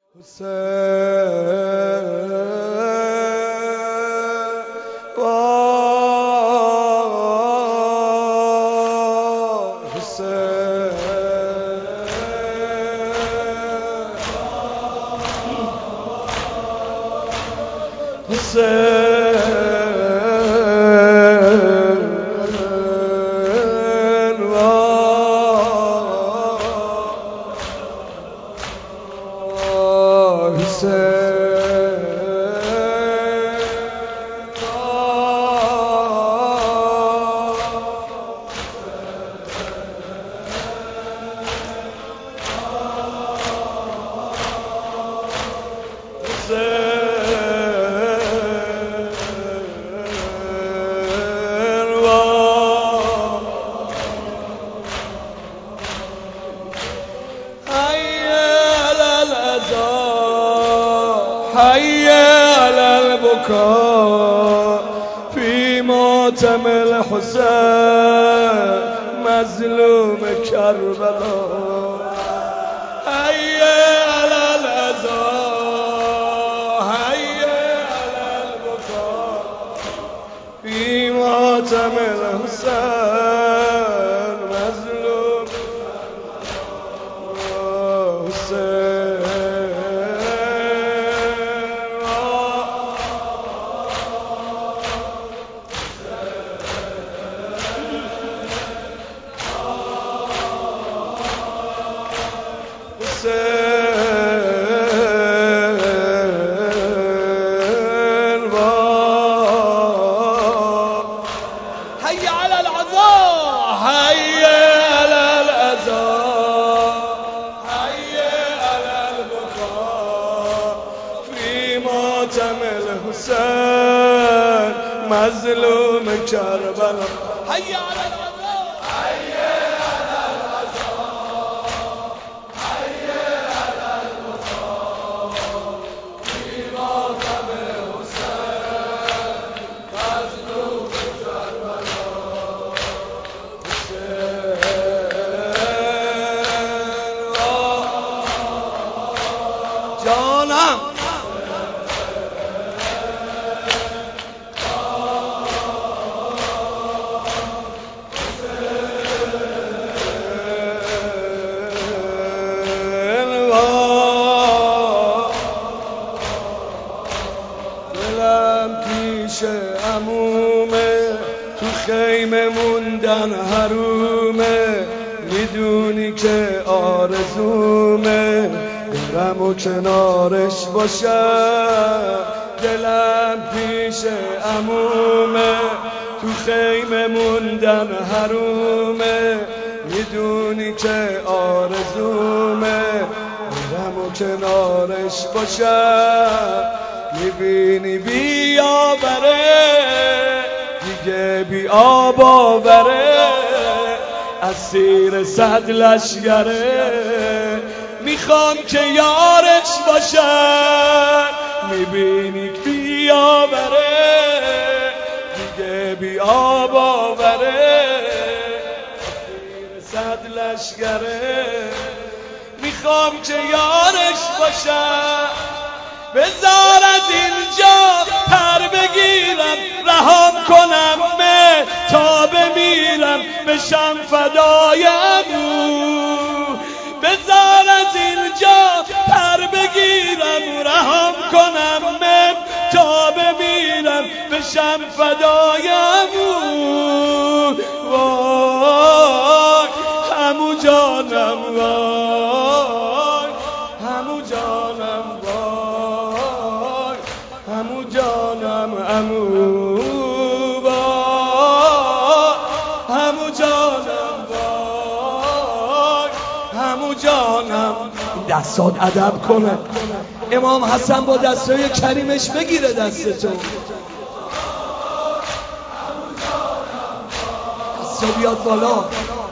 حي على البكاء في ماتم الحسين مظلوم كربلاء. حي على العزاء حي على البكاء في ماتم الحسين مظلوم حسين. حي على العزاء حي على العزاء حي على البكاء في ماتم الحسين مظلوم كربلاء. حي على العزاء حي على العزاء حي على البكاء في ماتم الحسين مظلوم جانم. دلم پیش عمومه تو خیمه موندن حرومه میدونی که آرزومه برم و کنارش باشم. دلم پیش عمومه تو خیمه موندن حرومه میدونی که آرزومه برم و کنارش باشم. میبینی بیا بره دیگه بی آب آوره اسیر صد لشگره میخوام که یارش باشم. میبینی بیا بره دیگه بی آب آوره اسیر صد لشگره میخوام که یارش باشم. بذار از اینجا پر بگیرم رهام کنم تا بمیرم بشم فدای عمو. بذار از اینجا پر بگیرم رهام کنم تا بمیرم بشم فدای عمو. وای عمو جانم وای عمو جانم وای عمو جانم عمو وای عمو جانم وای عمو جانم. دستات ادب کنه امام حسن با دستای کریمش بگیره دستتو. دستا بیاد بالا.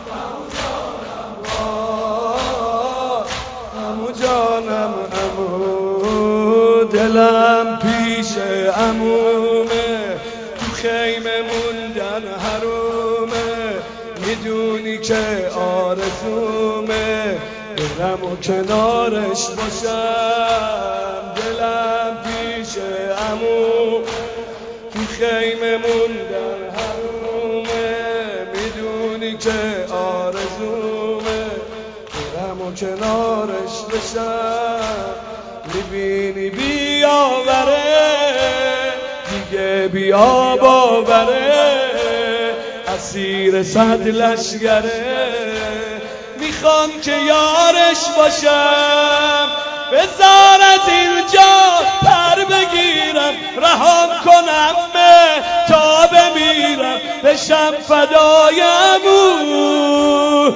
عمو جانم عمو دلم پیش عمومه تو خیمه موندن حرومه میدونی که آرزومه برم و کنارش باشم. دلم پیش عمو تو خیمه موندن حرومه، میدونی که آرزومه برم و کنارش بشم. میبینی بیاوره دیگه بیا باوره، اسیر صد لشگره، میخوام که یارش باشم. بذار از اینجا پر بگیرم، رهام کنم تا بمیرم، بشم فدای عمو.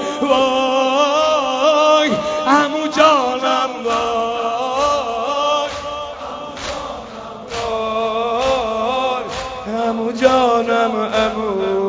وای عمو جانم، وای عمو جانم، عمو.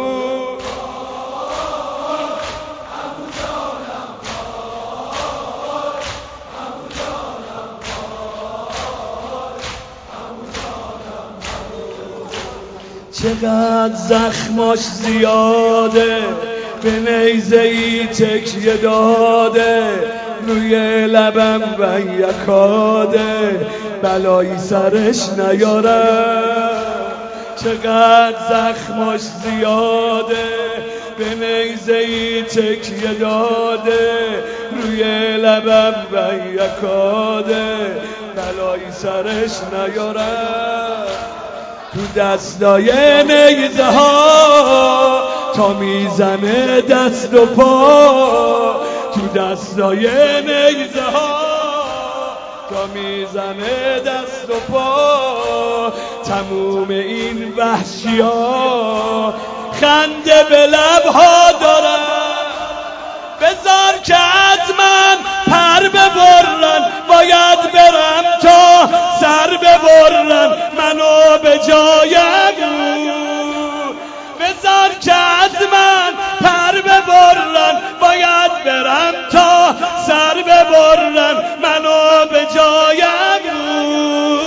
چقدر زخماش زیاده، به نیزه ای تکیه داده، روی لبم بیکاده، بلایی سرش نیارم. چقدر زخماش زیاده، به نیزه ای تکیه داده، روی لبم بیکاده، بلایی سرش نیارم. تو دستای نیزه ها تا میزنه دست و پا، تو دستای نیزه ها تا میزنه دست و پا، تموم این وحشی ها خنده به لبها دارن. بذار که حتما پر ببرن، باید برم تا سر ببرن منو به جای عمو. بذار که حتما پر ببرن، باید برم تا سر ببرن منو به جای عمو.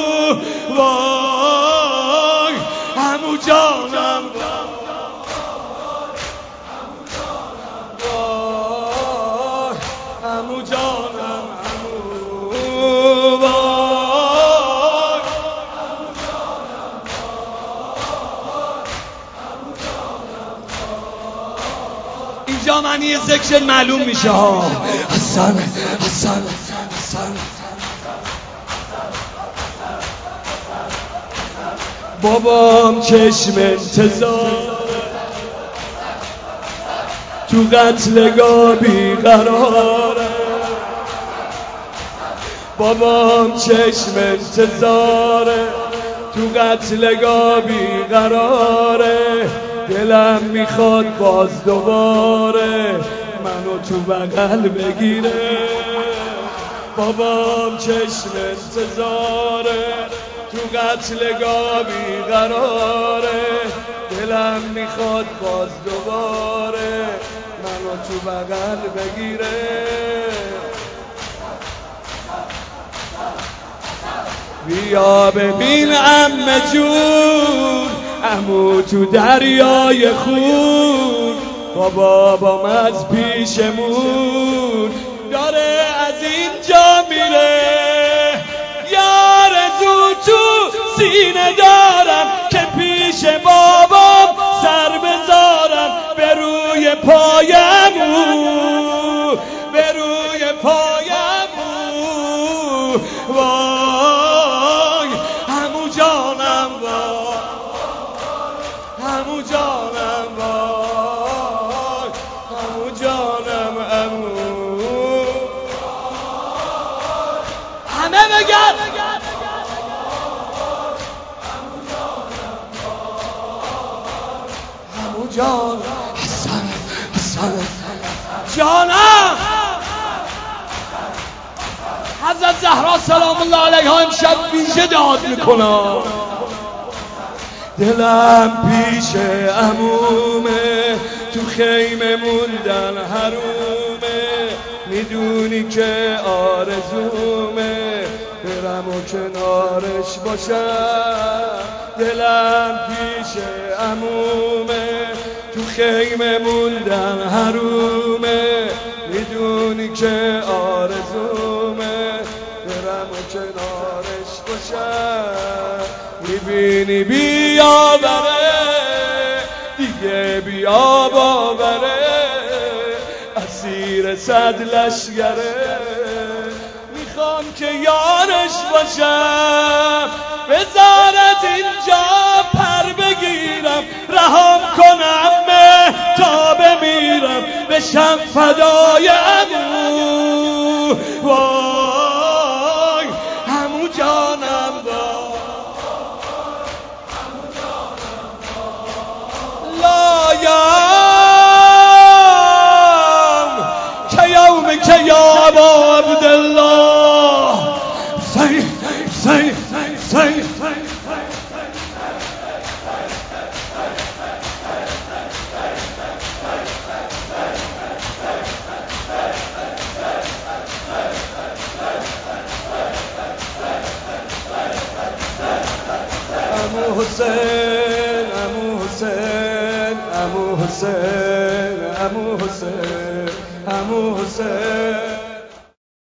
وای عمو جانم، وای عمو جانم، عمو. اینجا معنی ذکر معلوم میشه ها. حسن حسن حسن، بابام چشم انتظار تو قتلگاه بیقراره، بابام چشم انتظاره تو قتلگاه بیقراره، دلم میخواد باز دوباره منو تو بغل بگیره. بابام چشم انتظاره تو قتلگاه بیقراره، دلم میخواد باز دوباره منو تو بغل بگیره. بیا ببین عمه جون، عمو تو دریای خون، بابام از پیشمون داره از اینجا میره. یار تو سینه دارم که پیش بابام سر بذارم، به روی پایمو، به روی پایمو. وای عمو جانم، وای عمو جانم، وای عمو جانم، عمو. همه بگن عمو جان، حسن حسن جانم. حضرت زهرا سلام الله علیها امشب ویژه داد میکنم. دلم پیش عمومه تو خیمه موندن حرومه، میدونی که آرزومه برم و کنارش باشم. دلم پیش عمومه تو خیمه موندن حرومه، میدونی میدونی که آرزومه برم و کنارش باشم، میبینی بیا بره دیگه بیا باوره، اسیر صد لشگره، میخوام که یارش باشم، بذارت اینجا پر بگیرم، رهام کنم تا بمیرم، بشم فدای عمو، وای عمو جانم، که یا ابا عبدالله سی سی سی عمو حسین عمو حسین عمو حسین عمو حسین عمو حسین